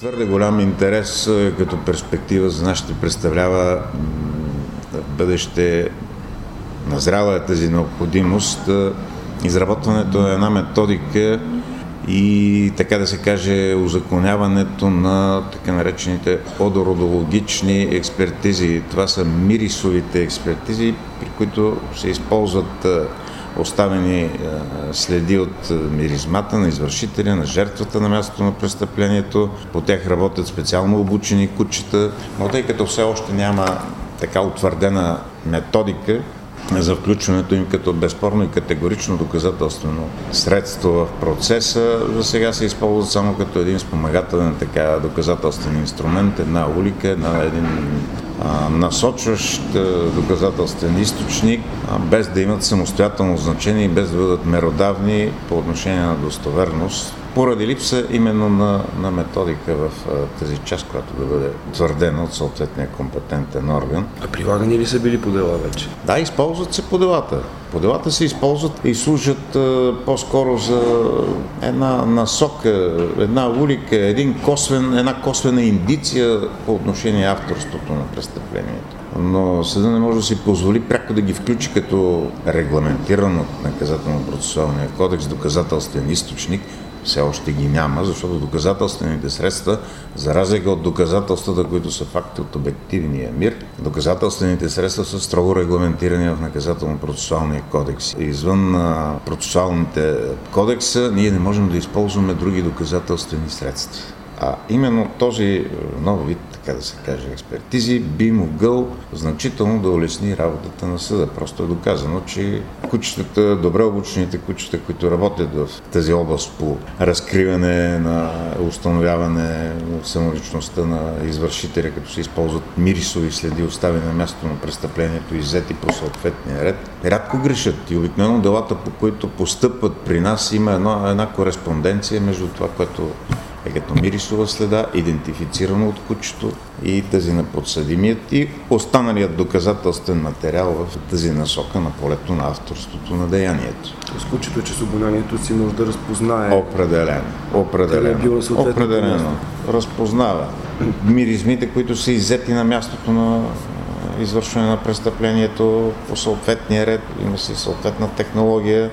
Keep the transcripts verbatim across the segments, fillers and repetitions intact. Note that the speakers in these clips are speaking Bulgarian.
Твърде голям интерес като перспектива за нас ще представлява в бъдеще, назряла е тази необходимост, изработването на една методика и, така да се каже, узаконяването на така наречените одородологични експертизи. Това са мирисовите експертизи, при които се използват оставени следи от миризмата на извършителя, на жертвата на мястото на престъплението. По тях работят специално обучени кучета, но тъй като все още няма така утвърдена методика за включването им като безспорно и категорично доказателствено средство в процеса, за сега се използват само като един спомагателен така доказателствен инструмент, една улика, една, един а, насочващ доказателствен източник, а, без да имат самостоятелно значение и без да бъдат меродавни по отношение на достоверност, поради липса именно на, на методика в а, тази част, която да бъде твърдена от съответния компетентен орган. А прилагани ли са били по дела вече? Да, използват се по делата. По делата се използват и служат а, по-скоро за една насока, една улика, един косвен, една косвена индиция по отношение авторството на престъплението. Но съда не може да си позволи пряко да ги включи като регламентиран от наказателно-процесуалния кодекс доказателствен източник. Все още ги няма, защото доказателствените средства, за разлика от доказателствата, които са факти от обективния мир, доказателствените средства са строго регламентирани в наказателно-процесуалния кодекс. Извън а, процесуалните кодекса ние не можем да използваме други доказателствени средства. А именно този нов вид, така да се каже, експертизи би могъл значително да улесни работата на съда. Просто е доказано, че кучетата, добре обучените кучета, които работят в тази област по разкриване на установяване самоличността на извършителя, като се използват мирисови следи, оставени на мястото на престъплението и взети по съответния ред, рядко грешат. И обикновено делата, по които постъпват при нас, има една, една кореспонденция между това, което е като мирисова следа, идентифицирано от кучето и тази на подсъдимият и останалият доказателствен материал в тази насока на полето на авторството на деянието. С кучето, че с обонянието си може да разпознае. Определено. Определено. Е Определено. Разпознава миризмите, които са иззети на мястото на извършване на престъплението по съответния ред, има си съответна технология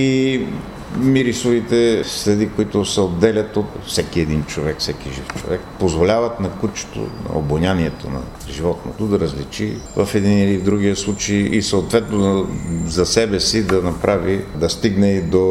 и мирисовите следи, които се отделят от всеки един човек, всеки жив човек, позволяват на кучето, на обонянието на животното да различи в един или в другия случай и съответно за себе си да направи, да стигне и до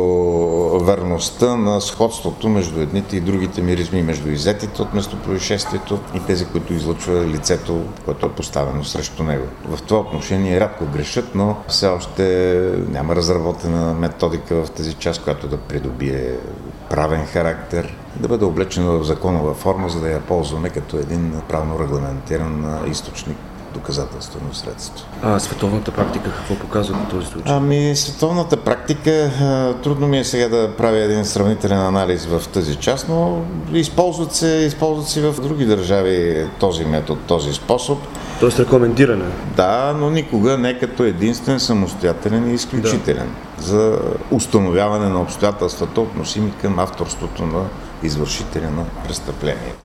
верността на сходството между едните и другите миризми, между иззетите от местопроизшествието и тези, които излъчва лицето, което е поставено срещу него. В това отношение рядко грешат, но все още няма разработена методика в тази част, която да придобие правен характер, да бъде облечена в законова форма, за да я ползваме като един правно регламентиран източник доказателствено средство. А световната практика какво показва по този случай? Ами, световната практика, трудно ми е сега да правя един сравнителен анализ в тази част, но използват се, използват се в други държави този метод, този способ. Тоест рекомендиране. Да, но никога не като единствен, самостоятелен и изключителен. Да. За установяване на обстоятелствата, относими към авторството на извършителя на престъпление.